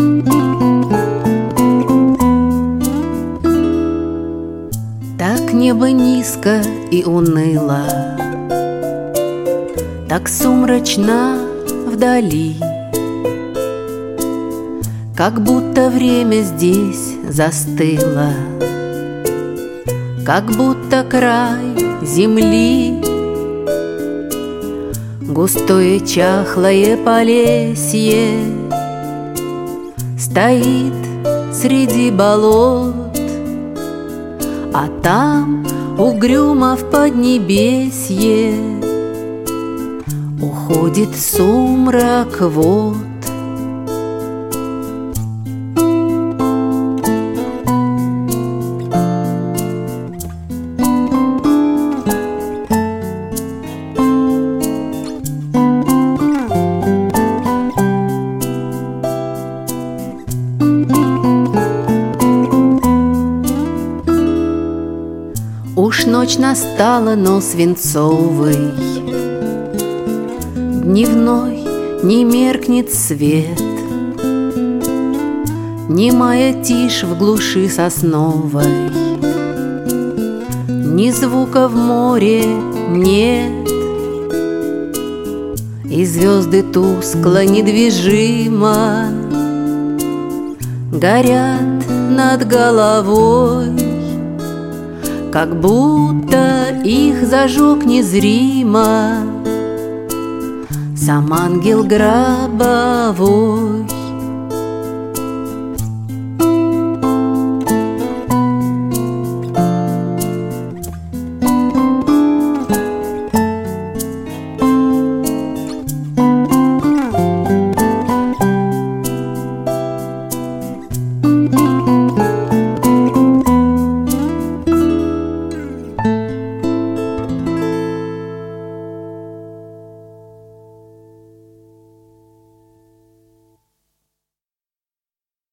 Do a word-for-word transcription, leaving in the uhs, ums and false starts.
Так небо низко и уныло, так сумрачно вдали, как будто время здесь застыло, как будто край земли. Густое чахлое полесье стоит среди болот, а там угрюмо в поднебесье уходит сумрак вод. Уж ночь настала, но свинцовый, дневной не меркнет свет, немая тишь в глуши сосновой, ни звука в море нет, и звезды тускло недвижимо горят над головой, как будто их зажег незримо сам ангел гробовой.